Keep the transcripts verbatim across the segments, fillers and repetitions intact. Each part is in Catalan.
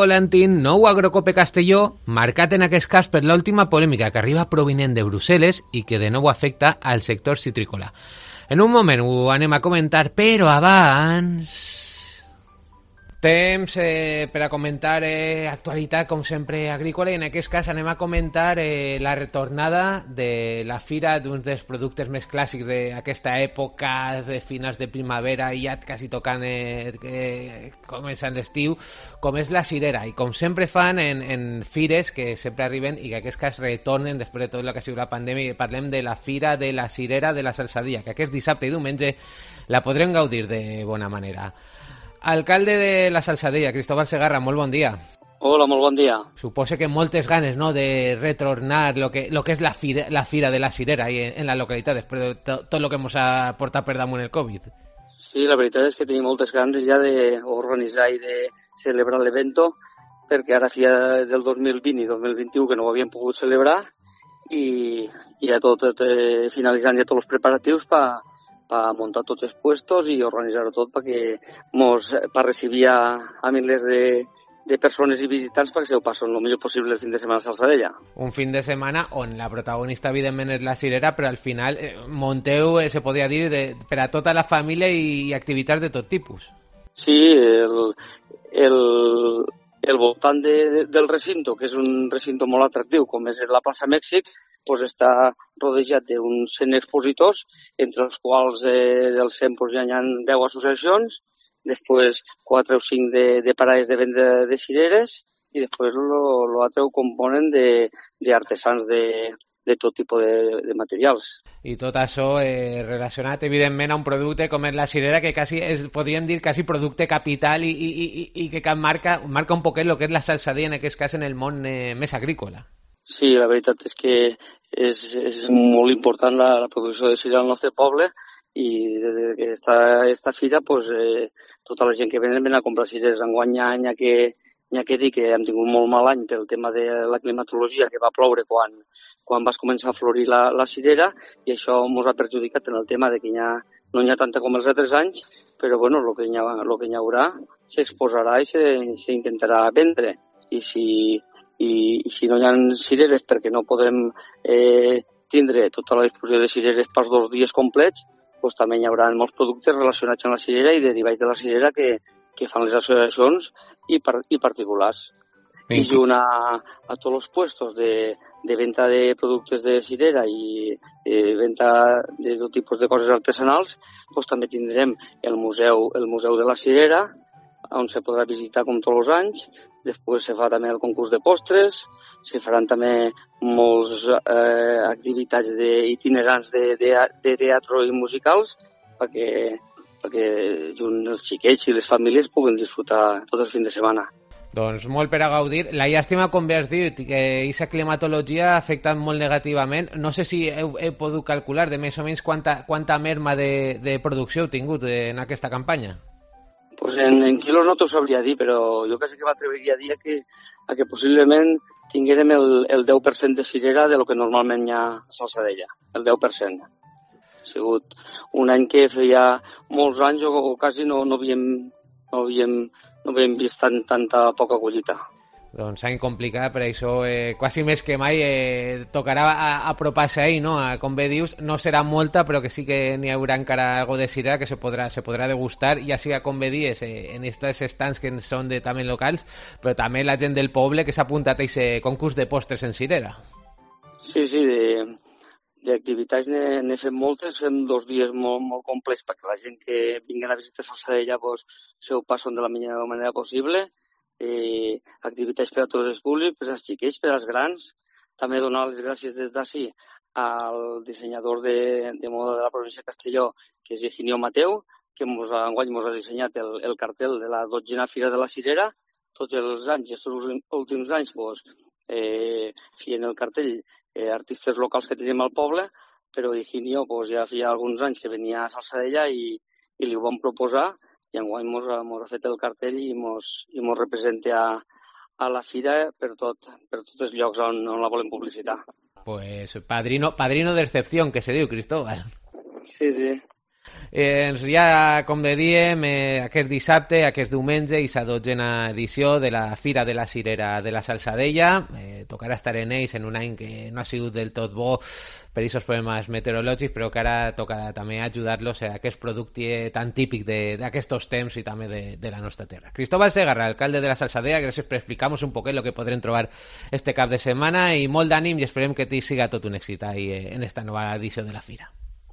volantín nou Agrocope Castelló, marcat en aquest cas per l'última polèmica que arriba provinent de Brussel·les i que de nou afecta al sector citrícola. En un moment ho anem a comentar, però abans... Temps eh, per a comentar eh, actualitat, com sempre, agrícola, i en aquest cas anem a comentar eh, la retornada de la fira d'un dels productes més clàssics d'aquesta època de finals de primavera i ja quasi tocant eh, eh, començant l'estiu, com és la cirera. I com sempre fan en, en fires que sempre arriben i que en aquest cas retornen després de tot el que ha sigut la pandèmia, i parlem de la fira de la cirera de la Salsadia, que aquest dissabte i diumenge la podrem gaudir de bona manera. Alcalde de la Salsadia, Cristóbal Segarra, molt bon dia. Hola, molt bon dia. Suposo que moltes ganes, no?, de retornar lo que, lo que és la fira, la fira de la cirera en, en la localitat, després de to, tot el que ens ha portat per damunt el Covid. Sí, la veritat és que tenim moltes ganes ja d'organitzar i de celebrar l'evento, perquè ara fia del dos mil vint i dos mil vint-i-u que no ho havíem pogut celebrar i ja tot, tot eh, finalitzant ja tots els preparatius per per muntar tots els puestos i organitzar-ho tot perquè mos, per recibir a, a milers de, de persones i visitants perquè se ho passen el millor possible el fin de setmana a Salsadella. Un fin de setmana on la protagonista evidentment és la cirera, però al final eh, munteu, eh, se podria dir, de, per a tota la família i, i activitats de tot tipus. Sí, el, el, el voltant de, de, del recinto, que és un recinto molt atractiu, com és la plaça Mèxic, pues està rodejat d'uns cent expositors, entre els quals eh, del cent pues, ja hi ha deu associacions, després quatre o cinc de, de parades de venda de cireres i després l'altre ho componen d'artesans de, de, de tot tipus de, de materials. I tot això eh, relacionat, evidentment, a un producte com és la cirera, que quasi és, podríem dir, quasi producte capital i, i, i, i que marca, marca un poquet el que és la Salsadia, en aquest cas, en el món eh, més agrícola. Sí, la veritat és que és, és molt important la, la producció de cirera al nostre poble i des que està esta fira pues, eh, tota la gent que venen ven a comprar cireres. Enguany hi ha, hi ha, que, hi ha que dir que hem tingut molt mal any pel tema de la climatologia, que va ploure quan, quan vas començar a florir la, la cirera i això ens ha perjudicat en el tema de que hi ha, no hi ha tanta com els altres anys, però bueno, el que hi, ha, lo que hi haurà s'exposarà i s'intentarà vendre. I si I, i si no hi ha cireres perquè no podem eh, tindre tota la disposició de cireres pels dos dies complets, doncs també hi haurà molts productes relacionats amb la cirera i derivats de la cirera que, que fan les associacions i, par, i particulars. I junt a, a tots els puestos de, de venda de productes de cirera i de venda de tot tipus de coses artesanals, doncs també tindrem el museu, el museu de la cirera, on se podrà visitar com tots els anys. Després se fa també el concurs de postres, se faran també molts eh, activitats de, itinerants de, de, de teatre i musicals perquè, perquè junt els xiquets i les famílies puguen disfrutar tot el fin de setmana. Doncs molt per a gaudir. La llàstima, com bé has dit, que aquesta climatologia ha afectat molt negativament. No sé si heu, heu pogut calcular de més o menys quanta, quanta merma de, de producció heu tingut en aquesta campanya. Pues en, en quilos no t'ho sabria dir, però jo quasi que m'atreviria a dir que, a que possiblement tinguérem el, el deu per cent de cirera de lo que normalment hi ha a Salsadella, el deu per cent. Ha sigut un any que feia molts anys o, o quasi no, no, havíem, no, havíem, no havíem vist tan, tanta poca collita. Doncs any complicat, per això eh, quasi més que mai eh, tocarà apropar-se ahí, no? A, com bé dius, no serà molta, però que sí que n'hi haurà encara algo de cirera que se podrà, se podrà degustar, ja siga com bé dies, eh, en aquests estants que són de, també locals, però també la gent del poble que s'ha apuntat a aquest concurs de postres en cirera. Sí, sí, de, d'activitats n'he fet moltes, fem dos dies molt, molt complets perquè la gent que vinguen a visitar Salsadella pues, se ho passen de la millor manera possible. Eh, activitats per a tots els públics, per als xiquets, per als grans. També donar les gràcies des d'ací al dissenyador de, de moda de la província de Castelló, que és Higinio Mateu, que mos ha, enguany ens ha dissenyat el, el cartel de la dotzena Fira de la Cirera. Tots els anys, aquests últims anys, pues, eh, feien el cartell eh, artistes locals que tenim al poble, però Higinio pues, ja feia alguns anys que venia a Salsadella i, i li ho vam proposar i enguany mos, mos ha fet el cartell i mos, i mos representa a, a la fira per, tot, per tots els llocs on, on la volem publicitar. Pues padrino, padrino de excepción, que se diu, Cristóbal. Sí, sí. Eh, ja, com bé diem, eh, aquest dissabte, aquest diumenge, i la dotzena edició de la Fira de la Cirera de la Salzadella. Eh, tocarà estar en ells en un any que no ha sigut del tot bo per aquests problemes meteorològics, però que ara tocarà també ajudar-los a aquest producte tan típic d'aquests temps i també de, de la nostra terra. Cristóbal Segarra, alcalde de la Salzadella, gràcies per explicar-nos un poquet el que podrem trobar este cap de setmana i molt d'ànim i esperem que t'hi siga tot un èxit ahí en esta nova edició de la Fira.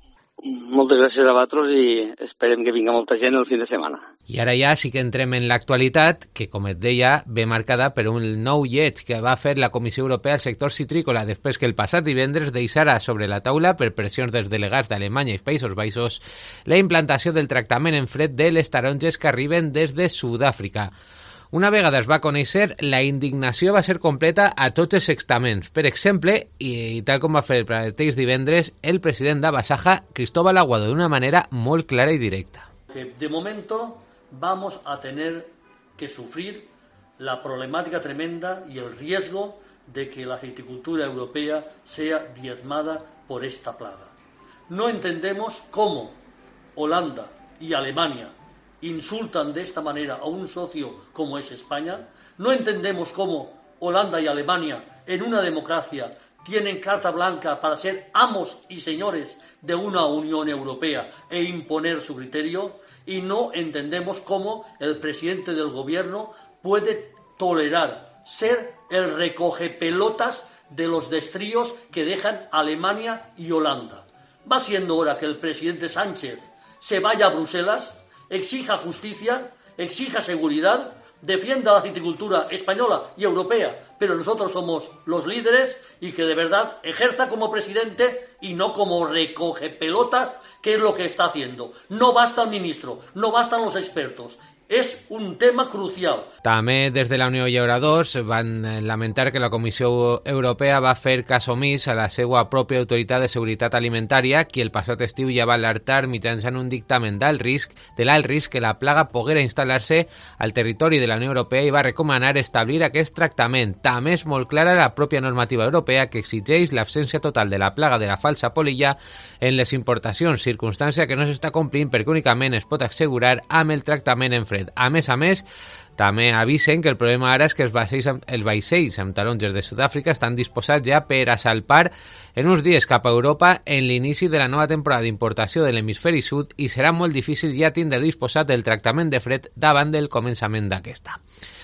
Moltes gràcies a vosaltres i esperem que vinga molta gent el fin de setmana. I ara ja sí que entrem en l'actualitat, que, com et deia, ve marcada per un nou lleig que va fer la Comissió Europea al sector citrícola després que el passat divendres deixara sobre la taula, per pressions dels delegats d'Alemanya i Països Baixos, la implantació del tractament en fred de les taronges que arriben des de Sud-àfrica. Una vegada es va conèixer, la indignació va ser completa a tots els estaments. Per exemple, i, i tal com va fer el mateix divendres, el president d'Abasaja, Cristóbal Aguado, d'una manera molt clara i directa. De momento vamos a tener que sufrir la problemática tremenda y el riesgo de que la citricultura europea sea diezmada por esta plaga. No entendemos cómo Holanda y Alemania insultan de esta manera a un socio como es España. No entendemos cómo Holanda y Alemania, en una democracia, tienen carta blanca para ser amos y señores de una Unión Europea e imponer su criterio. Y no entendemos cómo el presidente del gobierno puede tolerar ser el recogepelotas de los destríos que dejan Alemania y Holanda. Va siendo hora que el presidente Sánchez se vaya a Bruselas, exija justicia, exija seguridad, defienda la citricultura española y europea, pero nosotros somos los líderes, y que de verdad ejerza como presidente y no como recoge pelotas, que es lo que está haciendo. No basta el ministro, no bastan los expertos. És un tema crucial. També des de la Unió i oradors van lamentar que la Comissió Europea va fer cas omís a la seva pròpia autoritat de seguretat alimentària, qui el passat estiu ja va alertar mitjançant un dictamen d'alt risc de l'alt risc que la plaga poguera instal·lar-se al territori de la Unió Europea i va recomanar establir aquest tractament. També és molt clara la pròpia normativa europea que exigeix l'absència total de la plaga de la falsa polilla en les importacions, circumstància que no s'està complint perquè únicament es pot assegurar amb el tractament en fred. A més a més, també avisen que el problema ara és que els vaixells, els vaixells amb taronges de Sud-àfrica estan disposats ja per a salpar en uns dies cap a Europa en l'inici de la nova temporada d'importació de l'hemisferi sud i serà molt difícil ja tindre disposat el tractament de fred davant del començament d'aquesta.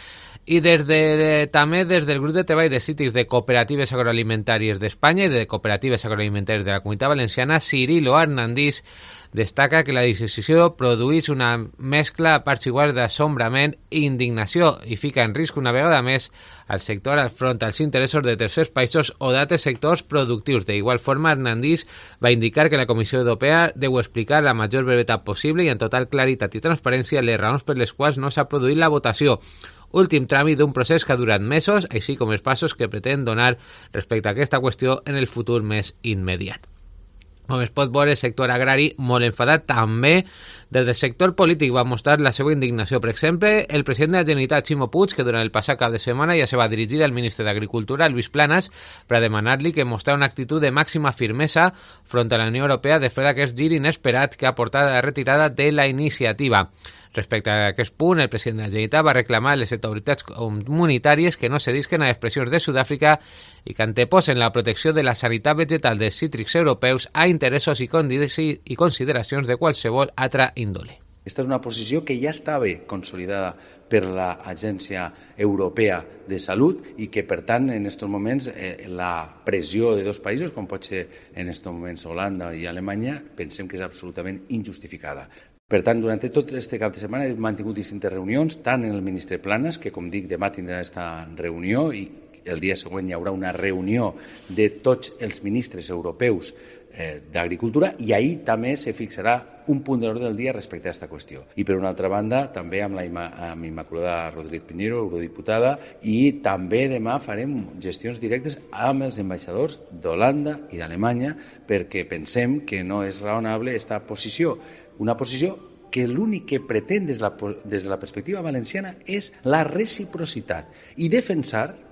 I des de, també des del grup de treball de cítrics de cooperatives agroalimentàries d'Espanya i de cooperatives agroalimentàries de la Comunitat Valenciana, Cirilo Hernandís destaca que la decisió produeix una mescla a parts iguals d'assombrament i indignació i fica en risc una vegada més al sector al front als interessos de tercers països o d'altres sectors productius. De igual forma, Hernandís va indicar que la Comissió Europea deu explicar la major brevetat possible i en total claritat i transparència les raons per les quals no s'ha produït la votació. Últim tràmit d'un procés que ha durat mesos, així com els passos que pretén donar respecte a aquesta qüestió en el futur més immediat. Com es pot veure, el sector agrari molt enfadat també. Des del sector polític va mostrar la seva indignació. Per exemple, el president de la Generalitat, Ximo Puig, que durant el passat cap de setmana ja se va dirigir al ministre d'Agricultura, Luis Planas, per a demanar-li que mostrar una actitud de màxima firmesa front a la Unió Europea després d'aquest gir inesperat que ha portat a la retirada de la iniciativa. Respecte a aquest punt, el president de la Generalitat va reclamar a les autoritats comunitàries que no cedisquen a les pressions de Sud-àfrica i que anteposen la protecció de la sanitat vegetal dels cítrics europeus a interessos i consideracions de qualsevol altra índole. Esta és una posició que ja estava consolidada per l'Agència Europea de Salut i que, per tant, en aquests moments eh, la pressió de dos països, com pot ser en aquests moments Holanda i Alemanya, pensem que és absolutament injustificada. Per tant, durant tot aquest cap de setmana hem mantingut distintes reunions, tant en el ministre Planas, que com dic demà tindrà aquesta reunió i el dia següent hi haurà una reunió de tots els ministres europeus eh, d'Agricultura i ahir també se fixarà un punt de l'ordre del dia respecte a aquesta qüestió. I per una altra banda, també amb la amb Immaculada Rodríguez Piñero, eurodiputada, i també demà farem gestions directes amb els ambaixadors d'Holanda i d'Alemanya perquè pensem que no és raonable aquesta posició. Una posició que l'únic que pretén des de, la, des de la perspectiva valenciana és la reciprocitat i defensar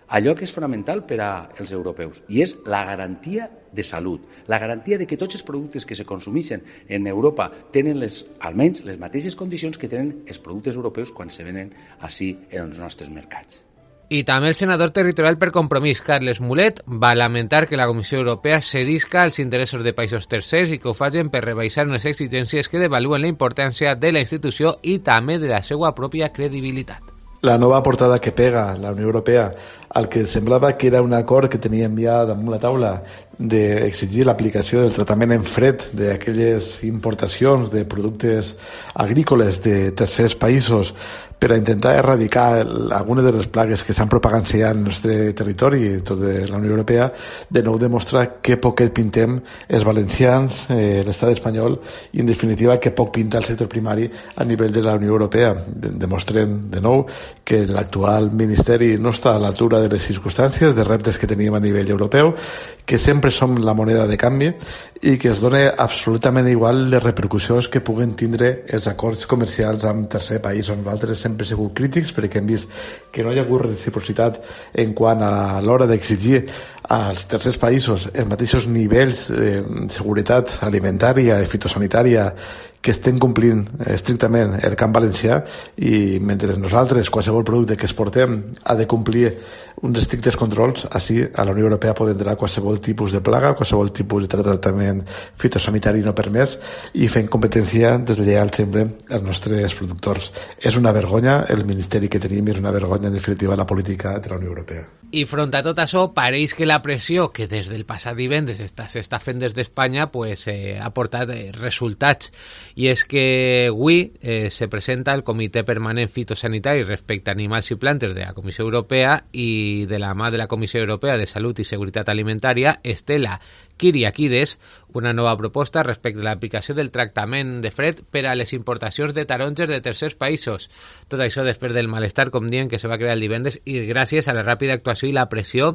allò que és fonamental per als europeus, i és la garantia de salut, la garantia de que tots els productes que se consumeixen en Europa tenen les, almenys les mateixes condicions que tenen els productes europeus quan se venen així en els nostres mercats. I també el senador territorial per Compromís, Carles Mulet, va lamentar que la Comissió Europea cedisca als interessos de països tercers i que ho facin per rebaixar unes exigències que devaluen la importància de la institució i també de la seva pròpia credibilitat. La nova portada que pega la Unió Europea al que semblava que era un acord que teníem ja damunt la taula d'exigir l'aplicació del tractament en fred d'aquelles importacions de productes agrícoles de tercers països per a intentar erradicar algunes de les plagues que estan propagant-se ja en el nostre territori i tot de la Unió Europea, de nou demostra que poquet pintem els valencians, eh, l'estat espanyol i en definitiva que poc pinta el sector primari a nivell de la Unió Europea. Demostrem de nou que l'actual ministeri no està a l'altura de les circumstàncies, de reptes que teníem a nivell europeu, que sempre som la moneda de canvi i que es dona absolutament igual les repercussions que puguen tindre els acords comercials amb tercer país. Nosaltres sempre hem sigut crítics perquè hem vist que no hi ha hagut reciprocitat en quant a l'hora d'exigir als tercers països els mateixos nivells de seguretat alimentària i fitosanitària que estem complint estrictament el camp valencià, i mentre nosaltres, qualsevol producte que exportem ha de complir uns estrictes controls, així a la Unió Europea pot entrar qualsevol tipus de plaga, qualsevol tipus de tractament fitosanitari no permès, i fent competència deslleial sempre als nostres productors. És una vergonya el ministeri que tenim i és una vergonya en definitiva la política de la Unió Europea. I front a tot això, pareix que la pressió que des del passat divendres s'està fent des d'Espanya pues, eh, ha portat eh, resultats. I és que avui eh, se presenta el Comitè Permanent Fitosanitari respecte a animals i plantes de la Comissió Europea, i de la mà de la Comissió Europea de Salut i Seguretat Alimentària, Estela Kyriakides, una nova proposta respecte a l'aplicació del tractament de fred per a les importacions de taronges de tercers països. Tot això després del malestar, com diuen, que se va crear el divendres i gràcies a la ràpida actuació i la pressió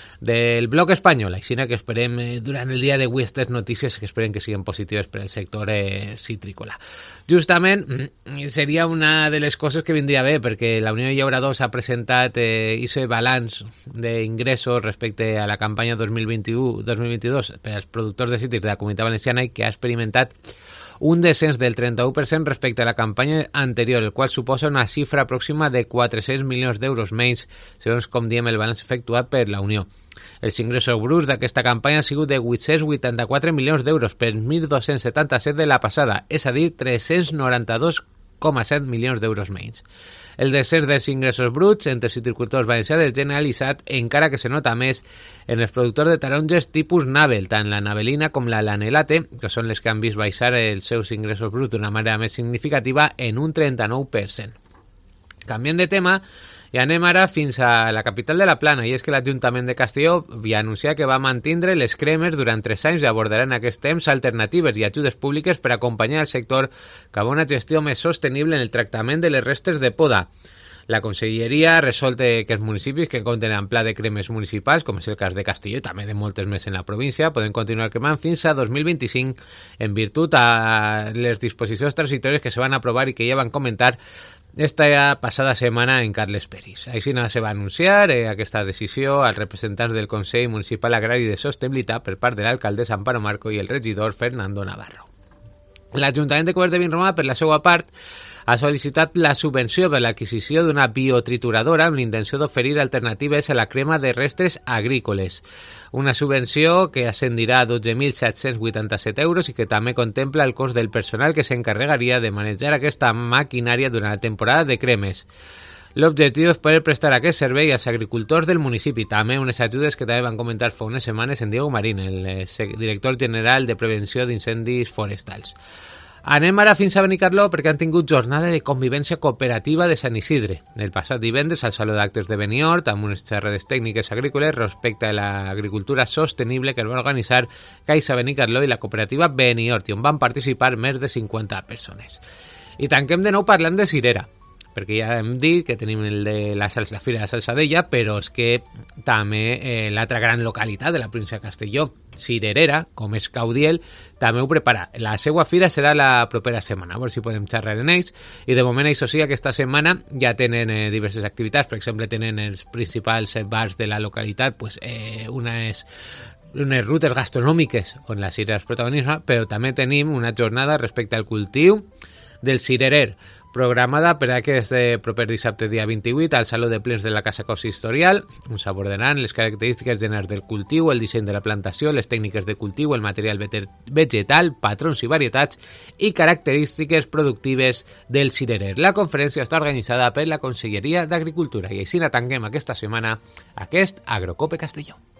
del bloc espanyol. Així que esperem eh, durant el dia d'avui aquestes notícies que esperem que siguin positives per al sector eh, citrícola. Justament seria una de les coses que vindria bé, perquè la Unió Llauradors ha presentat eh, aquest balanç d'ingressos respecte a la campanya dos mil vint-i-u dos mil vint-i-dos per als productors de cítrics de la Comunitat Valenciana, i que ha experimentat un descens del trenta-u per cent respecte a la campanya anterior, el qual suposa una xifra pròxima de quatre-cents milions d'euros menys, segons com diem el balanç efectuat per la Unió. Els ingressos bruts d'aquesta campanya han sigut de vuit-cents vuitanta-quatre milions d'euros per mil dos-cents setanta-set de la passada, és a dir, tres-cents noranta-dos coma set milions d'euros menys. El descens dels ingressos bruts entre citricultors valencians és generalitzat, encara que se nota més en els productors de taronges tipus Navel, tant la navelina com la lanelate, que són les que han vist baixar els seus ingressos bruts d'una manera més significativa en un trenta-nou per cent. Canviem de tema i anem ara fins a la capital de la Plana, i és que l'Ajuntament de Castelló va anunciar que va mantindre les cremes durant tres anys i abordaran aquest temps alternatives i ajudes públiques per acompanyar el sector cap a una gestió més sostenible en el tractament de les restes de poda. La Conselleria ha resolt que els municipis que compten amb pla de cremes municipals, com és el cas de Castelló i també de moltes més en la província, poden continuar cremant fins a dos mil vint-i-cinc en virtut a les disposicions transitòries que se van aprovar i que ja van comentar esta passada setmana en Carles Peris. Així se va anunciar eh, aquesta decisió als representants del Consell Municipal Agrari de Sostenibilitat per part de l'alcaldessa Amparo Marco i el regidor Fernando Navarro. L'Ajuntament de Corbera de Vinromà, per la seva part, ha sol·licitat la subvenció per l'adquisició d'una biotrituradora amb l'intenció d'oferir alternatives a la crema de restes agrícoles. Una subvenció que ascendirà a dotze mil set-cents vuitanta-set euros i que també contempla el cost del personal que s'encarregaria de manejar aquesta maquinària durant la temporada de cremes. L'objectiu és poder prestar aquest servei als agricultors del municipi. També unes ajudes que també van comentar fa unes setmanes en Diego Marín, el director general de Prevenció d'Incendis Forestals. Anem ara fins a Benicarló perquè han tingut jornada de convivència cooperativa de Sant Isidre. El passat divendres al Saló d'Actes de Benihort, amb unes xerrades tècniques agrícoles respecte a l'agricultura sostenible que es va organitzar Caixa Benicarló i la cooperativa Benihort, i on van participar més de cinquanta persones. I tanquem de nou parlant de cirera. perquè ja hem dit que tenim el de la, salsa, la Fira de la Salsadella, però és que també eh, l'altra gran localitat de la província de Castelló, Cirerera, com és Caudiel, també ho prepara. La seva fira serà la propera setmana, a veure si podem xerrar en ells, i de moment això sí, aquesta setmana ja tenen eh, diverses activitats, per exemple tenen els principals bars de la localitat, pues, eh, una és unes rutes gastronòmiques on la cirerer és protagonista, però també tenim una jornada respecte al cultiu del cirerer, programada per aquest proper dissabte dia vint-i-vuit al Saló de Plens de la Casa Consistorial, on s'abordaran les característiques generals del cultiu, el disseny de la plantació, les tècniques de cultiu, el material vegetal, patrons i varietats i característiques productives del cirerer. La conferència està organitzada per la Conselleria d'Agricultura i així tanquem aquesta setmana aquest Agrocope Castelló.